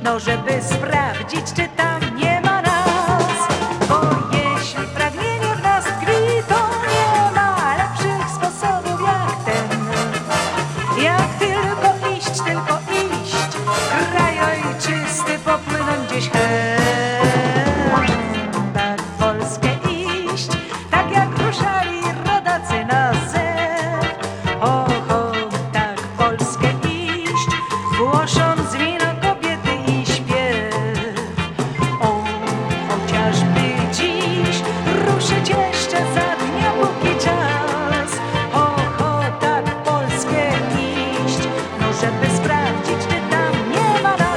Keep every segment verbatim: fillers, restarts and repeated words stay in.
no żeby sprawdzić, czy tam nie ma nas. Bo jeśli pragnienie w nas tkwi, to nie ma lepszych sposobów jak ten. Jak tylko iść, tylko iść, kraj ojczysty popłynąć gdzieś hen. Tak w Polskę iść, tak jak ruszali rodacy na zew. O, o, tak w Polskę iść, głosząc wino kobiety i śpiew. O, chociażby dziś ruszyć jeszcze za dnia, póki czas. O, o, tak w Polskę iść, no żeby sprawdzić, czy tam nie ma nas.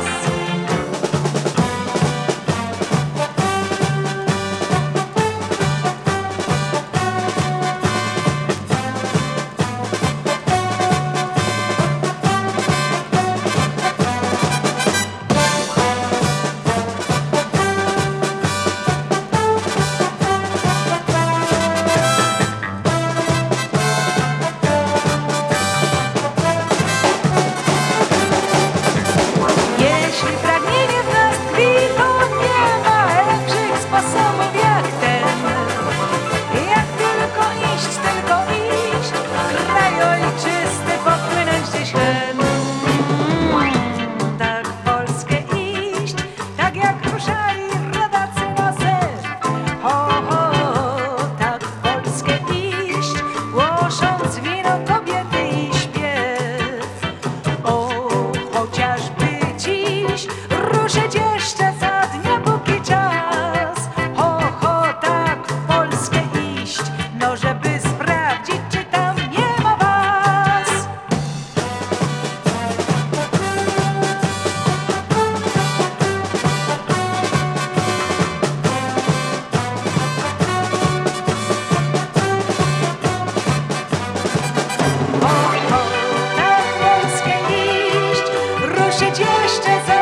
Jeśli pragnienie w nas tkwi, to nie ma lepszych sposobów jak ten. Jak tylko iść, tylko iść, kraj ojczysty popłynąć gdzieś hen. Tak w Polskę iść, tak jak ruszali rodacy na zew. Ho, ho, tak w Polskę iść, głosząc wino kobiety i śpiew. O, chociażby dziś ruszyć jeszcze za dnia, póki czas. Ho, ho, tak w Polskę iść, no żeby sprawdzić, czy tam nie ma was. O, o, tak w Polskę iść, ruszyć jeszcze za